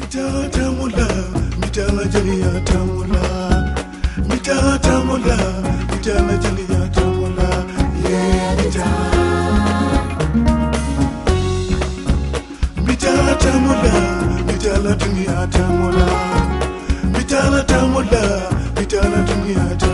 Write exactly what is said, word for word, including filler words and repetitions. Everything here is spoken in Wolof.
Mitala tamula, mitala jaliya tamula. Mitala tamula, mitala jaliya tamula. Yeah, mitala. Mitala tamula, mitala dunia tamula. Mitala tamula, mitala dunia tamula.